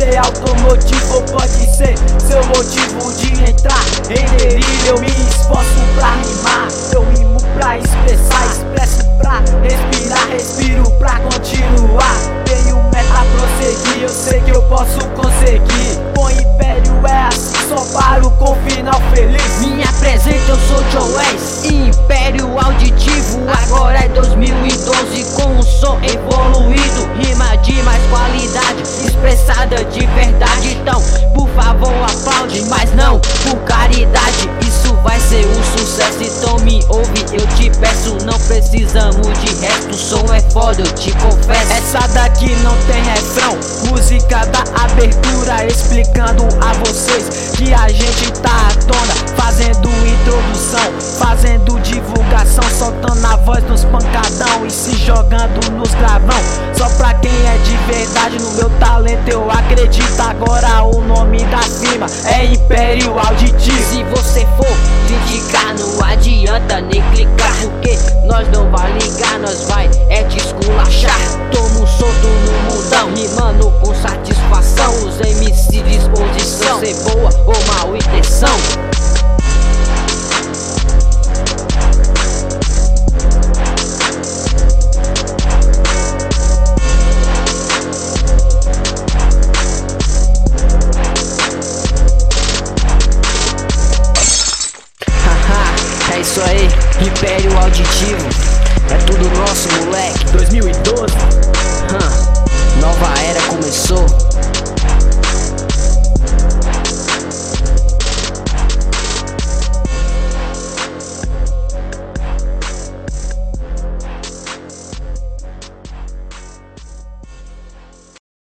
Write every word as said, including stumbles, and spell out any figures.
ser automotivo ou pode ser seu motivo de entrar em delírio. Eu me esforço pra rimar, eu rimo pra expressar, expresso pra respirar, respiro pra continuar. Tenho meta a prosseguir, eu sei que eu posso conseguir. Com Império é assim, só paro com final feliz. Me apresento, eu sou John Wes, Império Auditivo. Agora é dois mil e doze com um som evoluído, rima de mais qualidade, expressada de verdade. Então, por favor, aplaude, mas não por caridade. Isso vai ser um sucesso, então me ouve, eu te peço. Não precisamos de resto, o som é foda, eu te confesso. Essa daqui não tem refrão, música da abertura, explicando a vocês que a gente tá à tona, fazendo introdução, fazendo divulgação, soltando a voz nos pancadão e se jogando nos gravão. Só pra quem é de verdade, no meu talento eu acredito. Agora o nome da firma é Império Auditivo. Se você for criticar, não adianta nem clicar, porque nós não vai ligar, nós vai é te esculachar. Tomo um solto no mundão, rimando com satisfação. Os M C disposição, ser boa ou mal intenção. É isso aí, Império Auditivo, é tudo nosso, moleque. dois mil e